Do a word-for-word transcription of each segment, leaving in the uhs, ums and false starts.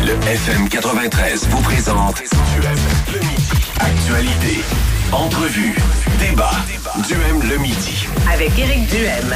Le F M quatre-vingt-treize vous présente Duhem le midi. Actualité, entrevue, débat. Duhem le midi. Avec Éric Duhem.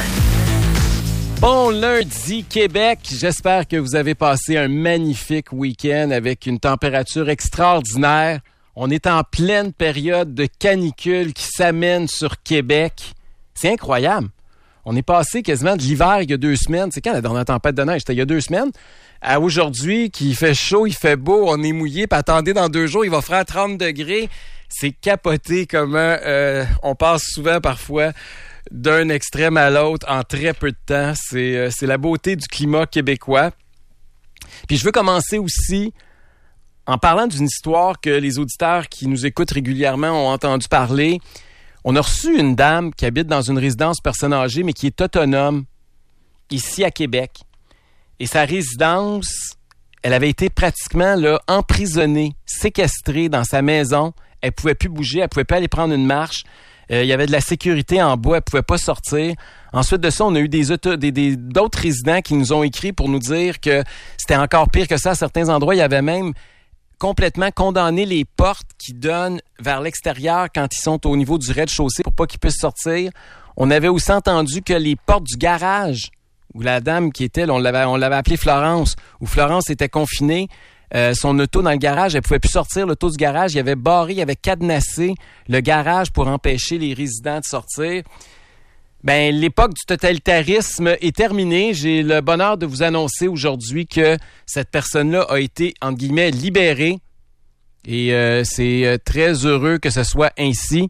Bon lundi, Québec. J'espère que vous avez passé un magnifique week-end avec une température extraordinaire. On est en pleine période de canicule qui s'amène sur Québec. C'est incroyable. On est passé quasiment de l'hiver il y a deux semaines. C'est quand la dernière tempête de neige? C'était il y a deux semaines. À aujourd'hui, qu'il fait chaud, il fait beau, on est mouillé. Puis attendez, dans deux jours, il va faire trente degrés. C'est capoté comment euh, on passe souvent parfois d'un extrême à l'autre en très peu de temps. C'est, euh, c'est la beauté du climat québécois. Puis je veux commencer aussi en parlant d'une histoire que les auditeurs qui nous écoutent régulièrement ont entendu parler. On a reçu une dame qui habite dans une résidence personnes âgées, mais qui est autonome ici à Québec. Et sa résidence, elle avait été pratiquement là, emprisonnée, séquestrée dans sa maison. Elle pouvait plus bouger, elle pouvait pas aller prendre une marche. Euh, il y avait de la sécurité en bas, elle pouvait pas sortir. Ensuite de ça, on a eu des, auto, des, des d'autres résidents qui nous ont écrit pour nous dire que c'était encore pire que ça. À certains endroits, il y avait même complètement condamné les portes qui donnent vers l'extérieur quand ils sont au niveau du rez-de-chaussée pour pas qu'ils puissent sortir. On avait aussi entendu que les portes du garage, où la dame qui était, là, on l'avait, on l'avait appelée Florence, où Florence était confinée, euh, son auto dans le garage, elle pouvait plus sortir, l'auto du garage, il avait barré, il avait cadenassé le garage pour empêcher les résidents de sortir. Ben, l'époque du totalitarisme est terminée. J'ai le bonheur de vous annoncer aujourd'hui que cette personne-là a été, entre guillemets, libérée. Et euh, c'est euh, très heureux que ce soit ainsi.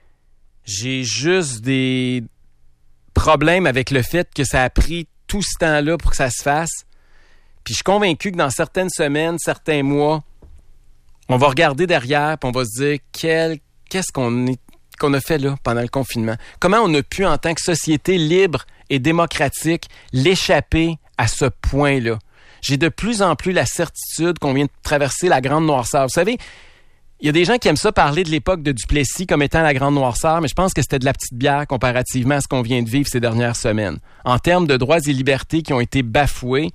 J'ai juste des problèmes avec le fait que ça a pris tout ce temps-là pour que ça se fasse. Puis je suis convaincu que dans certaines semaines, certains mois, on va regarder derrière puis on va se dire quel, qu'est-ce qu'on est qu'on a fait là pendant le confinement. Comment on a pu, en tant que société libre et démocratique, l'échapper à ce point-là? J'ai de plus en plus la certitude qu'on vient de traverser la grande noirceur. Vous savez, il y a des gens qui aiment ça parler de l'époque de Duplessis comme étant la grande noirceur, mais je pense que c'était de la petite bière comparativement à ce qu'on vient de vivre ces dernières semaines. En termes de droits et libertés qui ont été bafoués,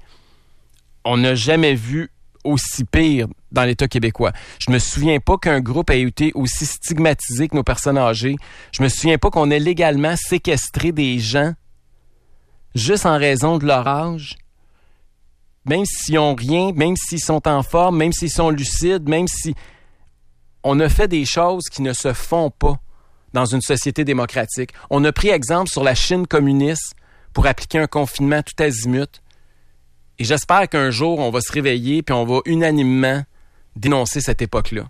on n'a jamais vu aussi pire dans l'État québécois. Je me souviens pas qu'un groupe ait été aussi stigmatisé que nos personnes âgées. Je me souviens pas qu'on ait légalement séquestré des gens juste en raison de leur âge. Même s'ils ont rien, même s'ils sont en forme, même s'ils sont lucides, même si on a fait des choses qui ne se font pas dans une société démocratique. On a pris exemple sur la Chine communiste pour appliquer un confinement tout azimut. Et j'espère qu'un jour, on va se réveiller puis on va unanimement dénoncer cette époque-là.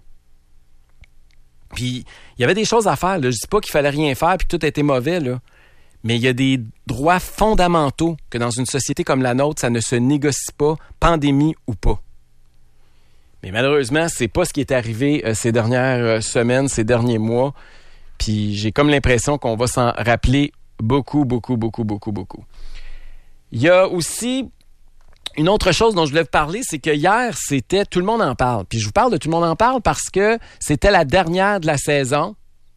Puis, il y avait des choses à faire. Là. Je dis pas qu'il fallait rien faire puis que tout était mauvais, là. Mais il y a des droits fondamentaux que dans une société comme la nôtre, ça ne se négocie pas, pandémie ou pas. Mais malheureusement, c'est pas ce qui est arrivé euh, ces dernières euh, semaines, ces derniers mois. Puis, j'ai comme l'impression qu'on va s'en rappeler beaucoup, beaucoup, beaucoup, beaucoup, beaucoup. Il y a aussi une autre chose dont je voulais vous parler, c'est que hier, c'était Tout le monde en parle. Puis je vous parle de Tout le monde en parle parce que c'était la dernière de la saison.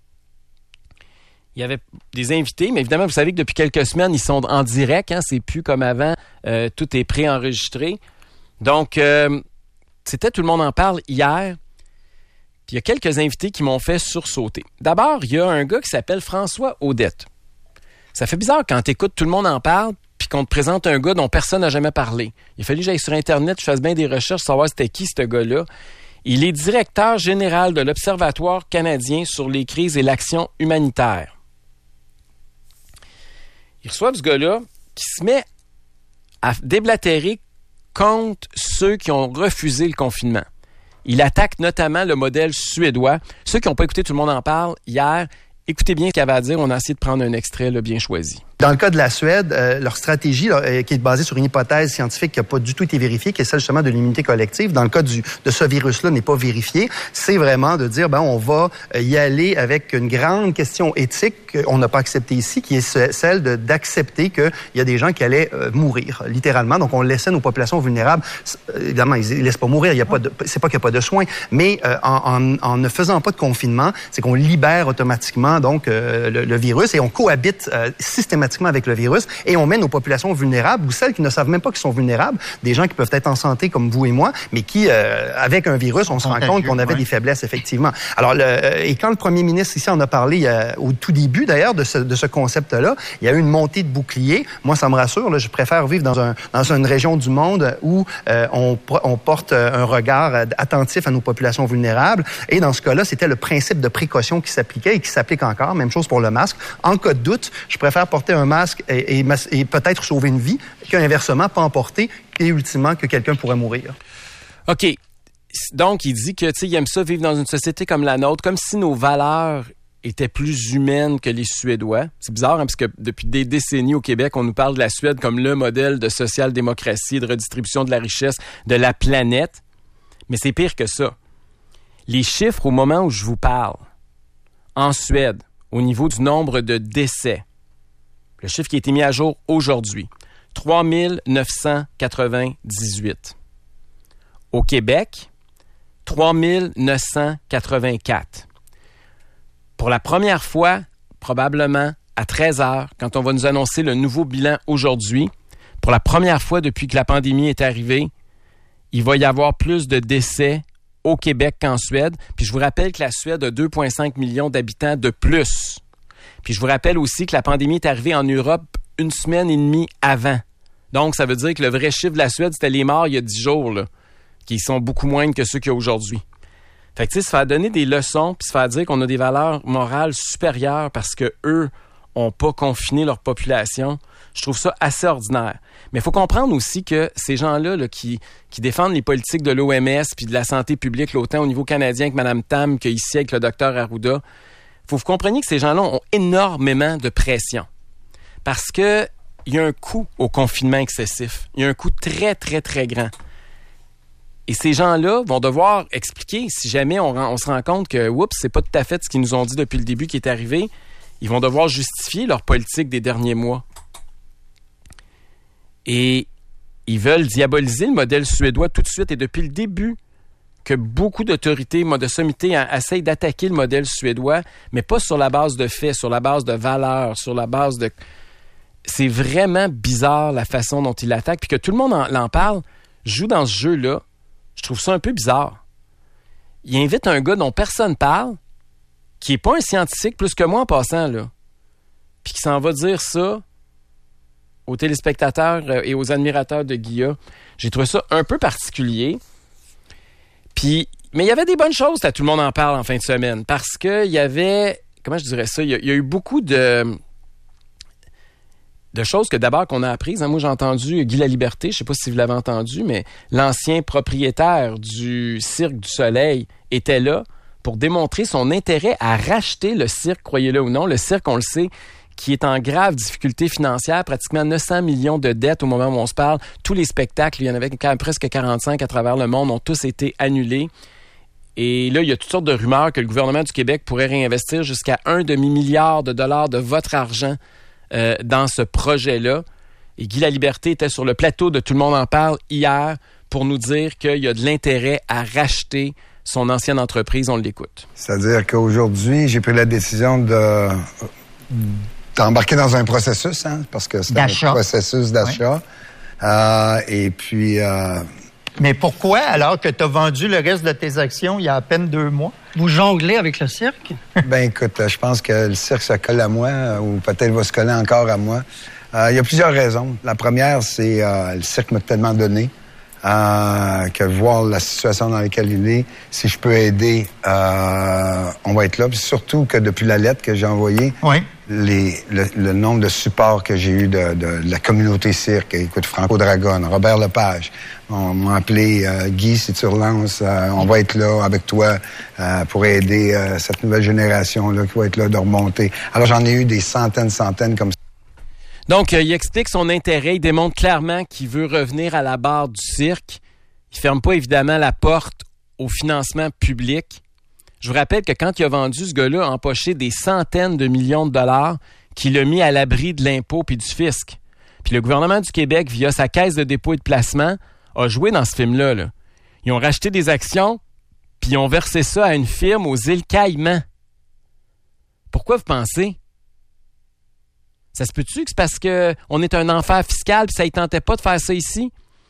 Il y avait des invités, mais évidemment, vous savez que depuis quelques semaines, ils sont en direct. Hein, c'est plus comme avant. Euh, tout est préenregistré. Donc, euh, c'était Tout le monde en parle hier. Puis il y a quelques invités qui m'ont fait sursauter. D'abord, il y a un gars qui s'appelle François Audette. Ça fait bizarre quand tu écoutes Tout le monde en parle puis qu'on te présente un gars dont personne n'a jamais parlé. Il a fallu que j'aille sur Internet, je fasse bien des recherches, savoir c'était qui ce gars-là. Il est directeur général de l'Observatoire canadien sur les crises et l'action humanitaire. Ils reçoivent ce gars-là qui se met à déblatérer contre ceux qui ont refusé le confinement. Il attaque notamment le modèle suédois. Ceux qui n'ont pas écouté Tout le monde en parle hier, écoutez bien ce qu'il avait à dire. On a essayé de prendre un extrait là, bien choisi. Dans le cas de la Suède, euh, leur stratégie, là, euh, qui est basée sur une hypothèse scientifique qui n'a pas du tout été vérifiée, qui est celle justement de l'immunité collective, dans le cas du, de ce virus-là n'est pas vérifié, c'est vraiment de dire, ben, on va y aller avec une grande question éthique qu'on n'a pas acceptée ici, qui est celle de, d'accepter qu'il y a des gens qui allaient euh, mourir, littéralement. Donc, on laissait nos populations vulnérables. Euh, évidemment, ils ne laissent pas mourir. Il y a pas de, c'est pas qu'il n'y a pas de soins, mais euh, en, en, en ne faisant pas de confinement, c'est qu'on libère automatiquement donc euh, le, le virus et on cohabite euh, systématiquement systématiquement avec le virus et on met nos populations vulnérables ou celles qui ne savent même pas qu'ils sont vulnérables, des gens qui peuvent être en santé comme vous et moi, mais qui, euh, avec un virus, on se rend compte qu'on avait ouais. des faiblesses, effectivement. Alors, le, et quand le premier ministre ici en a parlé, il y a, au tout début d'ailleurs de ce, de ce concept-là, il y a eu une montée de boucliers. Moi, ça me rassure, là, je préfère vivre dans, un, dans une région du monde où euh, on, on porte un regard attentif à nos populations vulnérables. Et dans ce cas-là, c'était le principe de précaution qui s'appliquait et qui s'applique encore. Même chose pour le masque. En cas de doute, je préfère porter un masque et, et, et peut-être sauver une vie qu'inversement, pas en porter et ultimement que quelqu'un pourrait mourir. OK. Donc, il dit que, tu sais, il aime ça vivre dans une société comme la nôtre, comme si nos valeurs étaient plus humaines que les Suédois. C'est bizarre, hein, parce que depuis des décennies au Québec, on nous parle de la Suède comme le modèle de social-démocratie, de redistribution de la richesse de la planète. Mais c'est pire que ça. Les chiffres, au moment où je vous parle, en Suède, au niveau du nombre de décès, le chiffre qui a été mis à jour aujourd'hui, trois mille neuf cent quatre-vingt-dix-huit. Au Québec, trois mille neuf cent quatre-vingt-quatre. Pour la première fois, probablement à treize heures, quand on va nous annoncer le nouveau bilan aujourd'hui, pour la première fois depuis que la pandémie est arrivée, il va y avoir plus de décès au Québec qu'en Suède. Puis je vous rappelle que la Suède a deux virgule cinq millions d'habitants de plus. Puis je vous rappelle aussi que la pandémie est arrivée en Europe une semaine et demie avant. Donc, ça veut dire que le vrai chiffre de la Suède, c'était les morts il y a dix jours, là, qui sont beaucoup moindres que ceux qu'il y a aujourd'hui. Fait que, tu sais, se faire donner des leçons puis se faire dire qu'on a des valeurs morales supérieures parce que eux ont pas confiné leur population, je trouve ça assez ordinaire. Mais il faut comprendre aussi que ces gens-là là, qui, qui défendent les politiques de l'O M S puis de la santé publique, là, autant au niveau canadien que Mme Tam, qu'ici avec le docteur Arruda, il faut que vous compreniez que ces gens-là ont énormément de pression. Parce que il y a un coût au confinement excessif. Il y a un coût très, très, très grand. Et ces gens-là vont devoir expliquer, si jamais on, on se rend compte que, oups, c'est pas tout à fait ce qu'ils nous ont dit depuis le début qui est arrivé, ils vont devoir justifier leur politique des derniers mois. Et ils veulent diaboliser le modèle suédois tout de suite. Et depuis le début, que beaucoup d'autorités, de sommités essayent d'attaquer le modèle suédois, mais pas sur la base de faits, sur la base de valeurs, sur la base de... C'est vraiment bizarre la façon dont ils l'attaquent. Puis que tout le monde en, en parle, joue dans ce jeu-là. Je trouve ça un peu bizarre. Il invite un gars dont personne parle, qui n'est pas un scientifique plus que moi en passant, là, puis qui s'en va dire ça aux téléspectateurs et aux admirateurs de Guilla. J'ai trouvé ça un peu particulier. Puis, mais il y avait des bonnes choses, là, tout le monde en parle en fin de semaine, parce qu'il y avait, comment je dirais ça, il y a, il y a eu beaucoup de... de choses que d'abord qu'on a apprises. Moi, j'ai entendu Guy Laliberté, je ne sais pas si vous l'avez entendu, mais l'ancien propriétaire du Cirque du Soleil était là pour démontrer son intérêt à racheter le cirque, croyez-le ou non. Le cirque, on le sait, qui est en grave difficulté financière, pratiquement neuf cents millions de dettes au moment où on se parle. Tous les spectacles, il y en avait presque quarante-cinq à travers le monde, ont tous été annulés. Et là, il y a toutes sortes de rumeurs que le gouvernement du Québec pourrait réinvestir jusqu'à un demi-milliard de dollars de votre argent Euh, dans ce projet-là. Et Guy Laliberté était sur le plateau de Tout le monde en parle hier pour nous dire qu'il y a de l'intérêt à racheter son ancienne entreprise. On l'écoute. C'est-à-dire qu'aujourd'hui, j'ai pris la décision de d'embarquer dans un processus, hein, parce que c'est d'achat. un processus d'achat. Oui. Euh, et puis... Euh, Mais pourquoi, alors que tu as vendu le reste de tes actions il y a à peine deux mois? Vous jonglez avec le cirque? Ben écoute, je pense que le cirque se colle à moi, ou peut-être va se coller encore à moi. Euh, il y a plusieurs raisons. La première, c'est euh, le cirque m'a tellement donné euh, que voir la situation dans laquelle il est, si je peux aider, euh, on va être là. Puis surtout que depuis la lettre que j'ai envoyée, oui. les, le, le nombre de supports que j'ai eu de, de, de la communauté cirque, écoute, Franco Dragon, Robert Lepage, on m'a appelé euh, Guy, si tu relances, euh, on va être là avec toi euh, pour aider euh, cette nouvelle génération-là qui va être là de remonter. Alors j'en ai eu des centaines, centaines comme ça. Donc, euh, il explique son intérêt, il démontre clairement qu'il veut revenir à la barre du cirque. Il ferme pas évidemment la porte au financement public. Je vous rappelle que quand il a vendu, ce gars-là a empoché des centaines de millions de dollars qu'il a mis à l'abri de l'impôt puis du fisc. Puis le gouvernement du Québec, via sa caisse de dépôt et de placement, a joué dans ce film-là. Là. Ils ont racheté des actions puis ils ont versé ça à une firme aux îles Caïmans. Pourquoi vous pensez? Ça se peut-tu que c'est parce qu'on est un enfer fiscal et ça ne tentait pas de faire ça ici?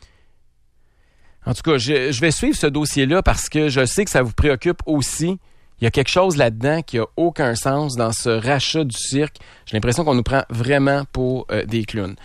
En tout cas, je, je vais suivre ce dossier-là parce que je sais que ça vous préoccupe aussi. Il y a quelque chose là-dedans qui n'a aucun sens dans ce rachat du cirque. J'ai l'impression qu'on nous prend vraiment pour euh, des clowns.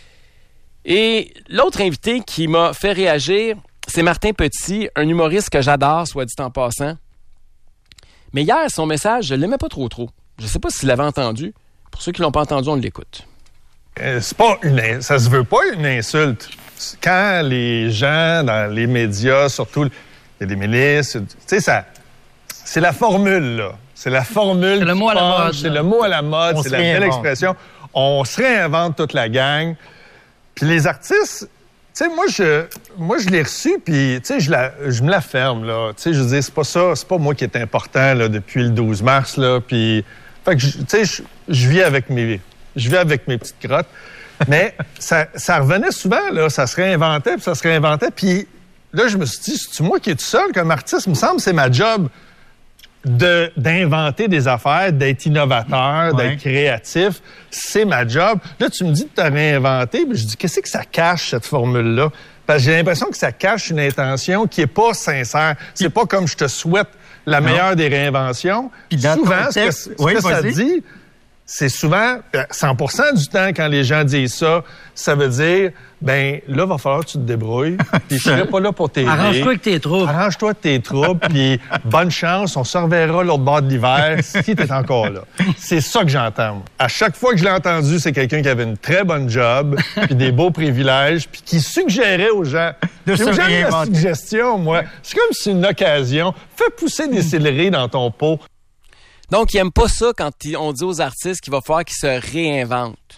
Et l'autre invité qui m'a fait réagir, c'est Martin Petit, un humoriste que j'adore, soit dit en passant. Mais hier, son message, je ne l'aimais pas trop trop. Je ne sais pas s'il l'avait entendu. Pour ceux qui ne l'ont pas entendu, on l'écoute. Euh, c'est pas une, ça se veut pas une insulte. Quand les gens dans les médias, surtout, il y a des ministres, tu sais, ça, c'est la formule, là. C'est la formule. C'est le mot à la mode. C'est le mot à la mode, c'est la belle expression. On se réinvente toute la gang. Puis les artistes, tu sais, moi, je, moi, je l'ai reçu, puis, tu sais, je, la, je me la ferme, là. Tu sais, je veux dire, c'est pas ça, c'est pas moi qui est important, là, depuis le douze mars, là. Puis, fait que, tu sais, je, je vis avec mes, je vis avec mes petites crottes. Mais ça, ça revenait souvent, là. Ça se réinventait, puis ça se réinventait. Puis là, je me suis dit, c'est-tu moi qui est tout seul comme artiste? Il me semble que c'est ma job de, d'inventer des affaires, d'être innovateur, ouais. d'être créatif. C'est ma job. Là, tu me dis de te réinventer. Puis je dis, qu'est-ce que ça cache, cette formule-là? Parce que j'ai l'impression que ça cache une intention qui est pas sincère. C'est pas comme je te souhaite la non. meilleure des réinventions. Puis souvent, ce que, ce oui, que ça dit, c'est souvent, cent pour cent du temps, quand les gens disent ça, ça veut dire, ben là, va falloir que tu te débrouilles, puis je serai pas là pour t'aider. Arrange-toi avec tes troubles. Arrange-toi avec tes troubles, puis bonne chance, on se reverra l'autre bord de l'hiver si t'es encore là. C'est ça que j'entends. À chaque fois que je l'ai entendu, c'est quelqu'un qui avait une très bonne job, puis des beaux privilèges, puis qui suggérait aux gens. De se j'aime la suggestion, moi. C'est comme si c'est une occasion. Fais pousser des céleris dans ton pot. Donc, ils n'aiment pas ça quand on dit aux artistes qu'il va falloir qu'ils se réinventent.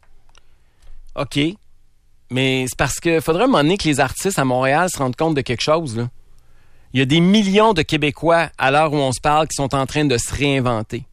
OK. Mais c'est parce qu'il faudrait un moment donné que les artistes à Montréal se rendent compte de quelque chose, là. Il y a des millions de Québécois, à l'heure où on se parle, qui sont en train de se réinventer.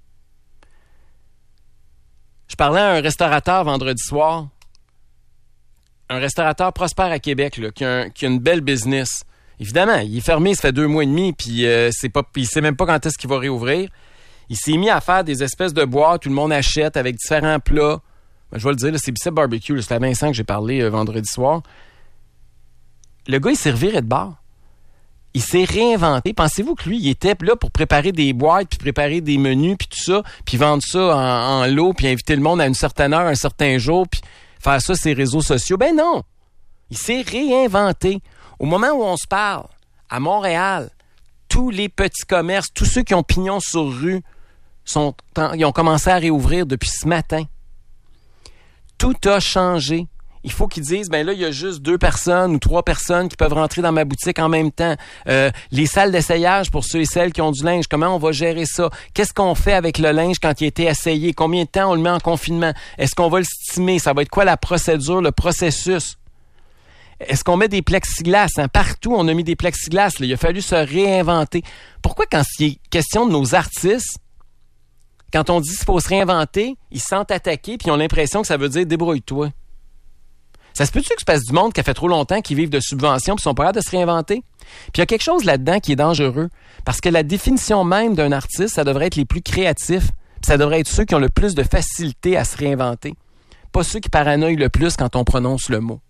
Je parlais à un restaurateur vendredi soir. Un restaurateur prospère à Québec, là, qui a, un, qui a une belle business. Évidemment, il est fermé, ça fait deux mois et demi, puis euh, c'est pas, il sait même pas quand est-ce qu'il va réouvrir. Il s'est mis à faire des espèces de boîtes, tout le monde achète avec différents plats. Ben, je vais le dire, là, c'est Bicep Barbecue, là, c'est à Vincent que j'ai parlé euh, vendredi soir. Le gars, il s'est reviré de bord. Il s'est réinventé. Pensez-vous que lui, il était là pour préparer des boîtes, puis préparer des menus, puis tout ça, puis vendre ça en, en lot, puis inviter le monde à une certaine heure, un certain jour, puis faire ça sur ses réseaux sociaux? Ben non! Il s'est réinventé. Au moment où on se parle, à Montréal, tous les petits commerces, tous ceux qui ont pignon sur rue, sont, ils ont commencé à réouvrir depuis ce matin. Tout a changé. Il faut qu'ils disent, ben là, il y a juste deux personnes ou trois personnes qui peuvent rentrer dans ma boutique en même temps. Euh, les salles d'essayage pour ceux et celles qui ont du linge, comment on va gérer ça? Qu'est-ce qu'on fait avec le linge quand il a été essayé? Combien de temps on le met en confinement? Est-ce qu'on va le stimer? Ça va être quoi la procédure, le processus? Est-ce qu'on met des plexiglas? Hein? Partout, on a mis des plexiglas. Là. Il a fallu se réinventer. Pourquoi, quand il est question de nos artistes, quand on dit qu'il faut se réinventer, ils se sentent attaqués puis ils ont l'impression que ça veut dire « débrouille-toi ». Ça se peut-tu que c'est parce du monde qui a fait trop longtemps qu'ils vivent de subventions puis sont pas capables de se réinventer? Puis il y a quelque chose là-dedans qui est dangereux. Parce que la définition même d'un artiste, ça devrait être les plus créatifs. Puis ça devrait être ceux qui ont le plus de facilité à se réinventer. Pas ceux qui paranoïent le plus quand on prononce le mot.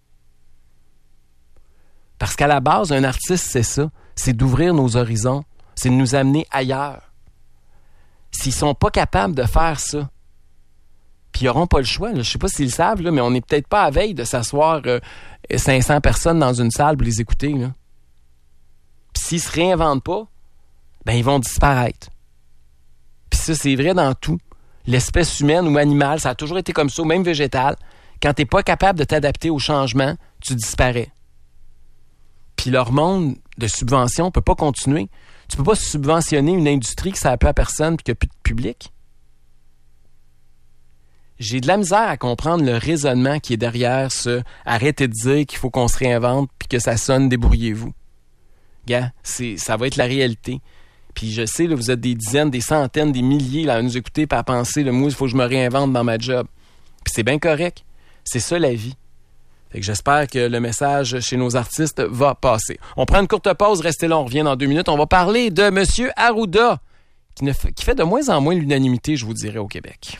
Parce qu'à la base, un artiste, c'est ça. C'est d'ouvrir nos horizons. C'est de nous amener ailleurs. S'ils sont pas capables de faire ça, puis ils n'auront pas le choix. Là. Je sais pas s'ils le savent, là, mais on n'est peut-être pas à veille de s'asseoir euh, cinq cents personnes dans une salle pour les écouter. Là. Puis s'ils se réinventent pas, ben ils vont disparaître. Puis ça, c'est vrai dans tout. L'espèce humaine ou animale, ça a toujours été comme ça, ou même végétale. Quand tu n'es pas capable de t'adapter au changement, tu disparais. Puis leur monde de subvention ne peut pas continuer. Tu peux pas subventionner une industrie qui ne sert plus à personne et qui n'a plus de public. J'ai de la misère à comprendre le raisonnement qui est derrière ce « arrêtez de dire qu'il faut qu'on se réinvente puis que ça sonne, débrouillez-vous ». Gars, c'est, ça va être la réalité. Puis je sais, là, vous êtes des dizaines, des centaines, des milliers là, à nous écouter et à penser « le moi, il faut que je me réinvente dans ma job ». Puis c'est bien correct. C'est ça la vie. Fait que j'espère que le message chez nos artistes va passer. On prend une courte pause, restez là, on revient dans deux minutes. On va parler de M. Arruda, qui, ne fait, qui fait de moins en moins l'unanimité, je vous dirais, au Québec.